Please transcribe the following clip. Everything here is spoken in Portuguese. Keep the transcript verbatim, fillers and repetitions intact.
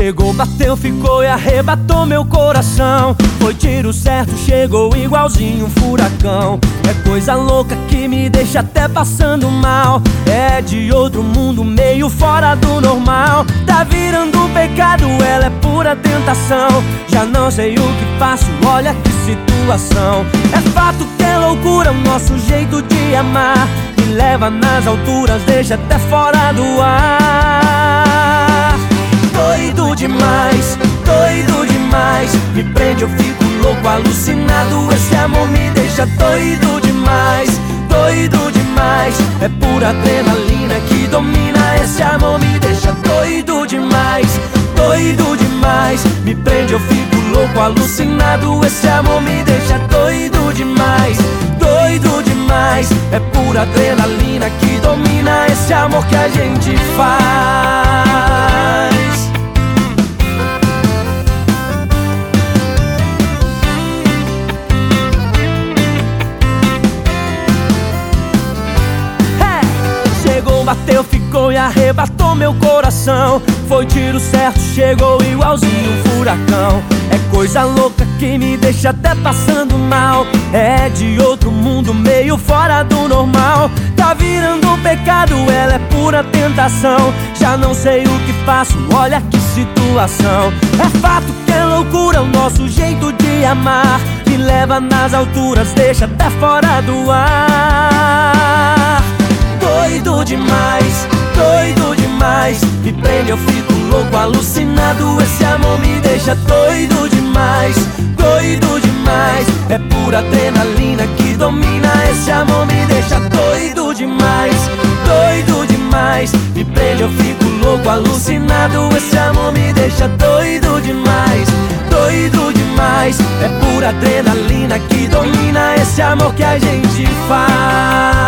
Chegou, bateu, ficou e arrebatou meu coração. Foi tiro certo, chegou igualzinho um furacão. É coisa louca que me deixa até passando mal. É de outro mundo, meio fora do normal. Tá virando um pecado, ela é pura tentação. Já não sei o que faço, olha que situação. É fato que é loucura o nosso jeito de amar. Me leva nas alturas, deixa até fora do ar. Doido demais, doido demais. Me prende, eu fico louco, alucinado. Esse amor me deixa doido demais, doido demais. É pura adrenalina que domina. Esse amor me deixa doido demais, doido demais. Me prende, eu fico louco, alucinado. Esse amor me deixa doido demais, doido demais. É pura adrenalina que domina. Esse amor que a gente faz. Bateu, ficou e arrebatou meu coração. Foi tiro certo, chegou igualzinho um furacão. É coisa louca que me deixa até passando mal. É de outro mundo, meio fora do normal. Tá virando um pecado, ela é pura tentação. Já não sei o que faço, olha que situação. É fato que é loucura o nosso jeito de amar. Me leva nas alturas, deixa até fora do ar. Doido demais, doido demais. Me prende, eu fico louco, alucinado. Esse amor me deixa doido demais, doido demais. É pura adrenalina que domina. Esse amor me deixa doido demais, doido demais. Me prende, eu fico louco, alucinado. Esse amor me deixa doido demais, doido demais. É pura adrenalina que domina. Esse amor que a gente faz.